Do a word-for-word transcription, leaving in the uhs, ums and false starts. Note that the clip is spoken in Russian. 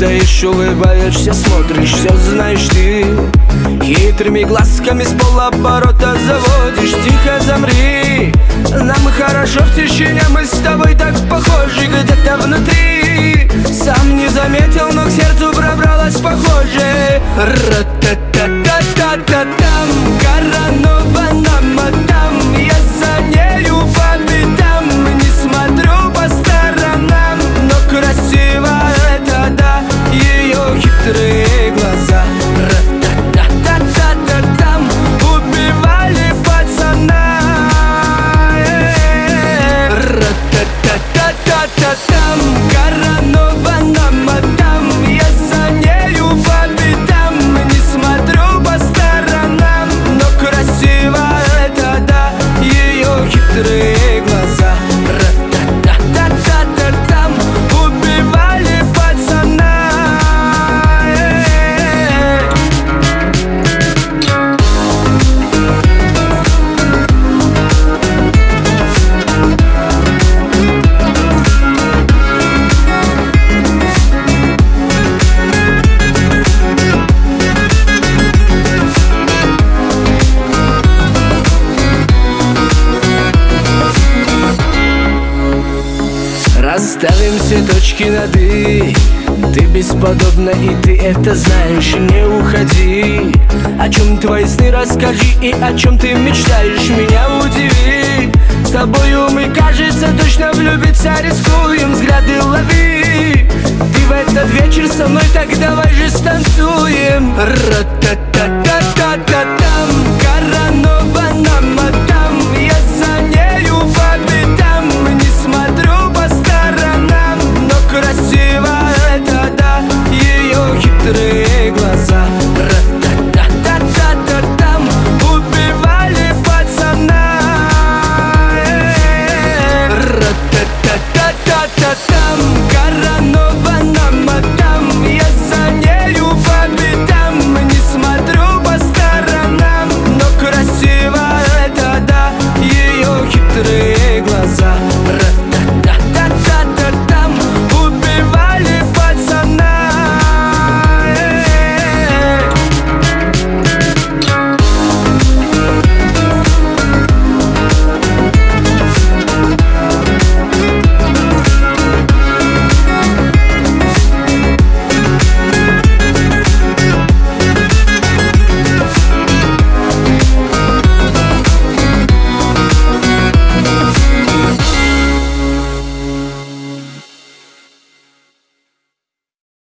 стоишь, улыбаешься, смотришь, все знаешь ты. Хитрыми глазками с полоборота заводишь. Тихо замри, нам хорошо в тишине, мы с тобой так похожи где-то внутри. Сам не заметил, но к сердцу пробралась похоже. Ра-та-та-та-та-та-там, коронована мадам, я за нею по пятам. Не смотрю по сторонам, но красиво это да, ее хитрые глаза. Ра-та-та-та-та-та-там, убивали пацана. Ра-та-та-та-та-та-там, коронована мадам, я за нею по пятам. Не смотрю по сторонам, но красиво это да, ее хитрые глаза. Ра-та-та-та-та-та-там, убивали пацана. Расставим все точки над «и». Ты бесподобна, и ты это знаешь. Не уходи. О чем твои сны расскажи, и о чем ты мечтаешь, меня удиви. С тобою мы, кажется, точно влюбиться рискуем. Взгляды лови. Ты в этот вечер со мной, так давай же станцуем. Ра-та-та-та-та-та-там, коронована мадам, я за нею по пятам. Не смотрю по сторонам, но красиво это да, ее хитрые